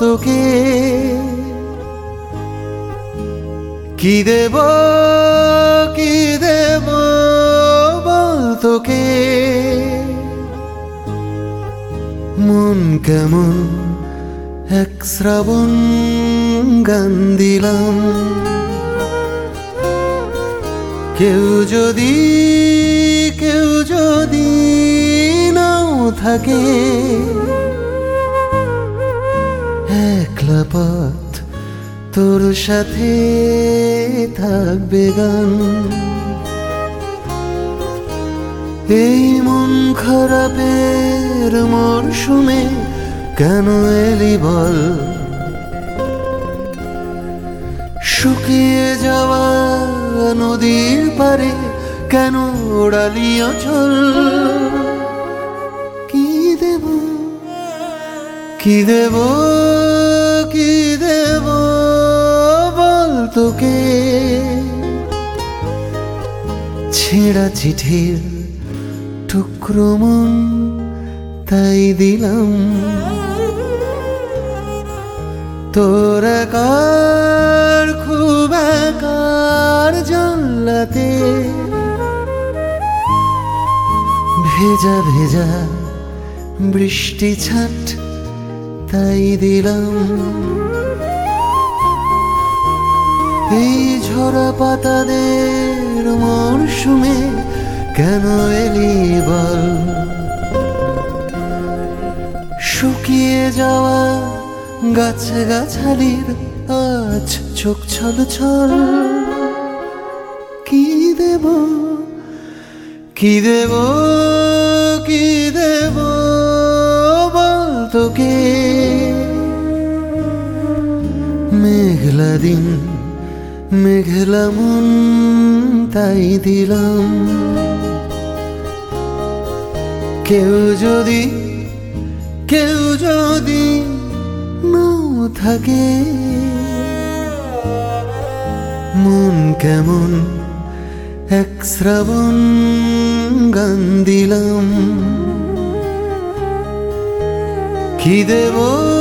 তোকে, কি দেব কি দেব বল তোকে। মন কেমন এক শ্রাবণ গান দিলাম, কেউ যদি নাও থাকে, একলা পথ তোর সাথে থাকবে গান। এই মন খারাপের মরশুমে কেন এলি বল, শুকিয়ে যাওয়া নদীর পারে কেন ওড়ালি অচল। কি দেব কি দেব কি দেব বল তোকে। ছেঁড়া চিঠির টুকরো মন তাই দিলাম, তোর একার খুব একার জানলাতে ভেজা ভেজা বৃষ্টি ছাট তাই দিলাম। এই ঝরা পাতাদের মরশুমে কেন এলি বল, শুকিয়ে যাওয়া গাছ গাছালির আজ চোখ ছল ছল। কি দেব কি দেব কি দেব বল তোকে। মেঘলা দিন মেঘলা মন তাই দিলাম, কেউ যদি নাও থাকে, মন কেমন এক শ্রাবণ গান দিলাম, কি দেব